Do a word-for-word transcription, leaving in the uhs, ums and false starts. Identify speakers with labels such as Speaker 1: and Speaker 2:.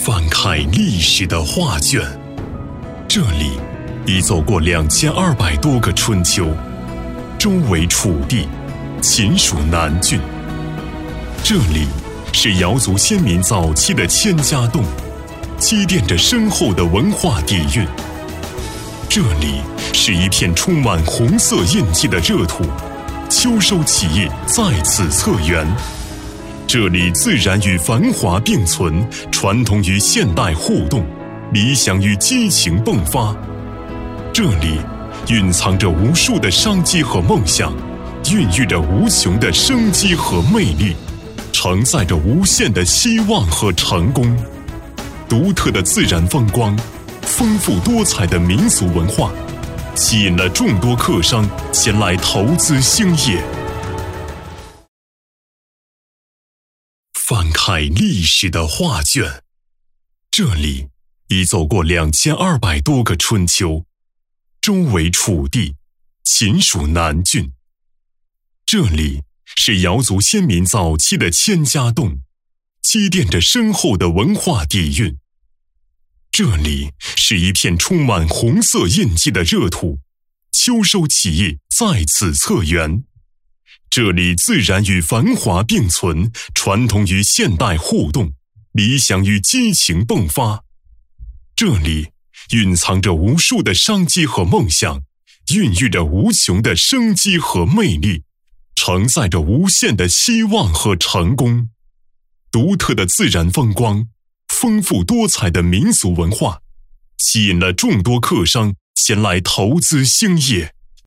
Speaker 1: 翻开历史的画卷，这里已走过两千二百多个春秋，周围楚地，秦属南郡。这里是瑶族先民早期的千家洞，积淀着深厚的文化底蕴。这里是一片充满红色印记的热土，秋收起义在此策源。这里自然与繁华并存，传统与现代互动，理想与激情迸发。这里蕴藏着无数的商机和梦想，孕育着无穷的生机和魅力，承载着无限的希望和成功。独特的自然风光，丰富多彩的民俗文化，吸引了众多客商前来投资兴业。翻开历史的画卷，这里已走过两千二百多个春秋，周围楚地，秦属南郡。这里是瑶族先民早期的千家洞，积淀着深厚的文化底蕴。这里是一片充满红色印记的热土，秋收起义在此策源。这里自然与繁华并存，传统与现代互动，理想与激情迸发。这里蕴藏着无数的商机和梦想，孕育着无穷的生机和魅力，承载着无限的希望和成功。独特的自然风光，丰富多彩的民俗文化，吸引了众多客商前来投资兴业。